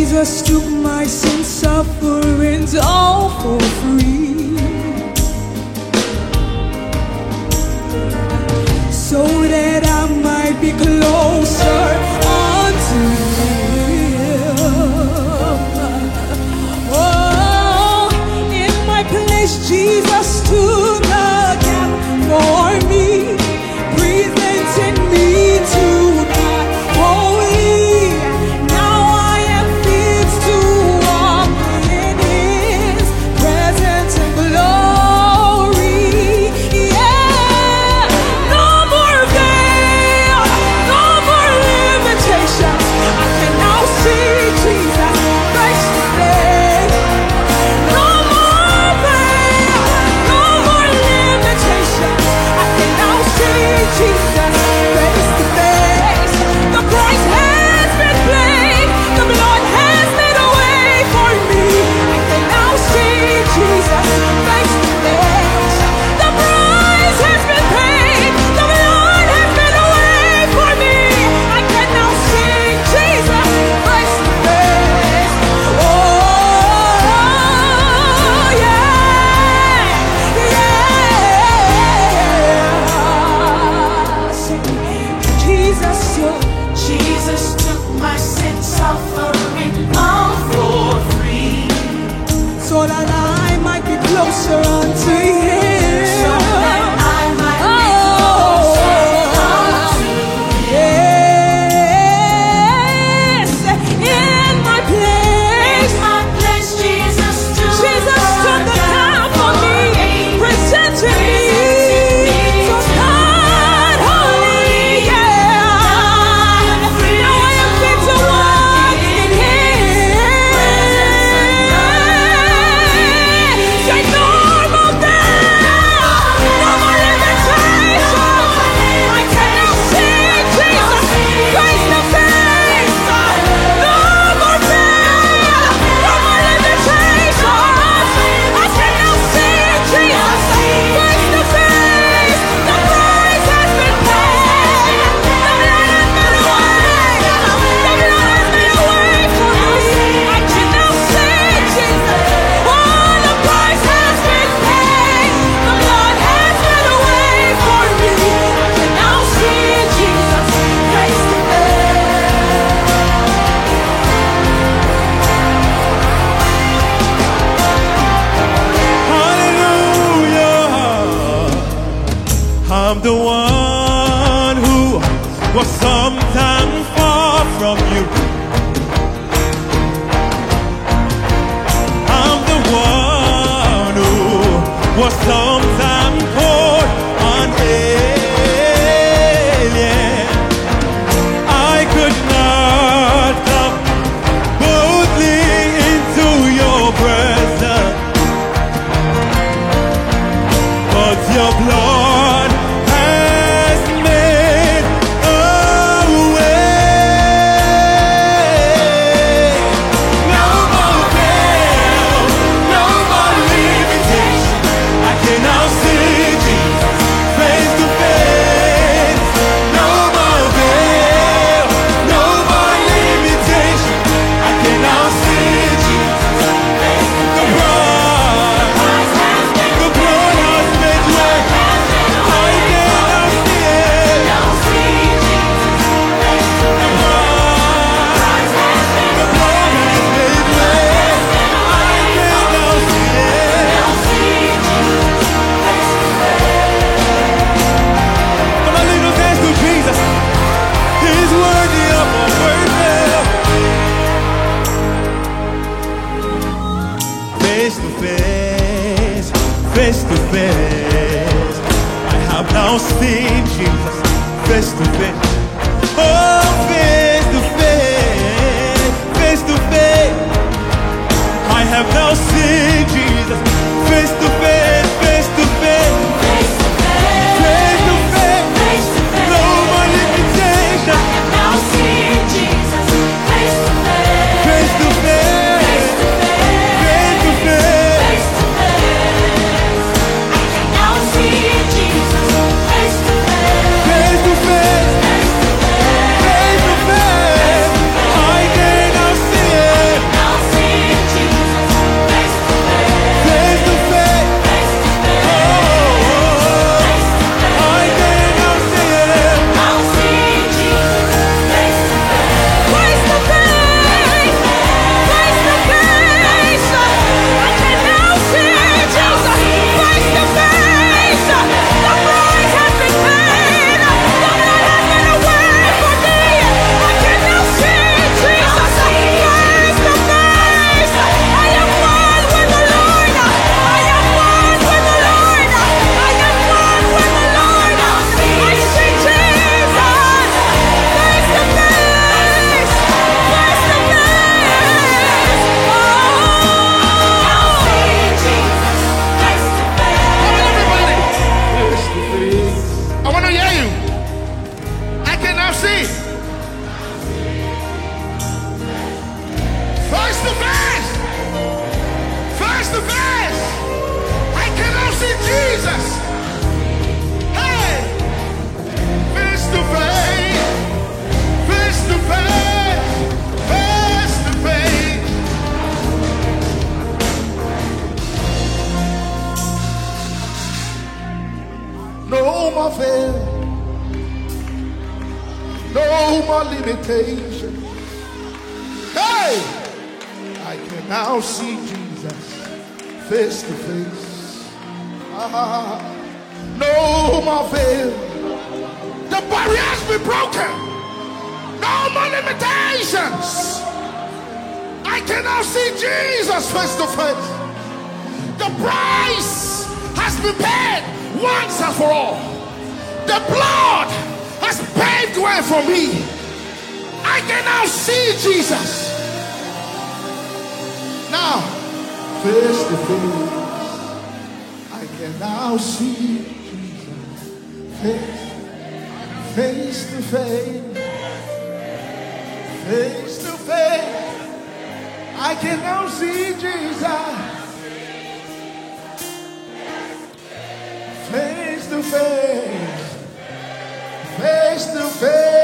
Jesus took my sin sufferings all for free, so that I might be closer unto Him. Oh, in my place Jesus took a gap for me, presenting me to God holy. Now I am fit to walk in His presence and glory. Yeah, no more veil, no more limitations. I can now see Jesus face to face. No more veil, no more limitations. I can now see Jesus face to face. The price has been paid, the blood has made a way for me. I can now see Jesus face to face. The price has been paid, the blood has made a way for me. I can now see Jesus face to face. Oh yeah, yeah. Jesus took my sin suffering all for free, So that I might be closer unto Him. so that I might be closer unto Yes, in my place, Jesus took Jesus took the time for me, presenting me to God holy. Yeah, now I am fit to walk in His. Say no more doubt, no more limitations. I can now see Jesus face to face. No more fear, no more limitations. I can now see Jesus face to face. The price has been paid, the blood has made a way, the blood has made a way for me. I can now see Jesus. Oh, the price has been paid, the blood has made a way for me. I can now see Jesus face to Hallelujah. I'm the one who was sometimes far from you. I'm the one who was sometimes called an alien. I could not come boldly into your presence, but your blood has made a way. No more veil, no more limitation. I can now see Jesus face to face. No more veil, no more limitation. I can now see Jesus face to face. The blood has made way. I can now see it. The blood has made way. I can now see it. Come on, lift those hands to Jesus. He's worthy of our worship. Face to face, face to face. I have now seen Jesus face to face. Oh, face to face, face to face. I have now seen Jesus face to face, face to face. Face to face, no more limitation. now see Jesus face to face. Face to face, face to face. Now see Jesus face to face. Face to face, face Jesus. Hey, face to face, face to face, face to face. No more fear, no more limitation. Hey, I can now see Jesus face to face. No more veil. The barriers be broken. No more limitations. I can now see Jesus face to face. The price has been paid once and for all. The blood has paved way for me. I can now see Jesus. Now, face to face, I can now see Jesus. Face to face, face to face, I can now see Jesus. Face to face, face to face.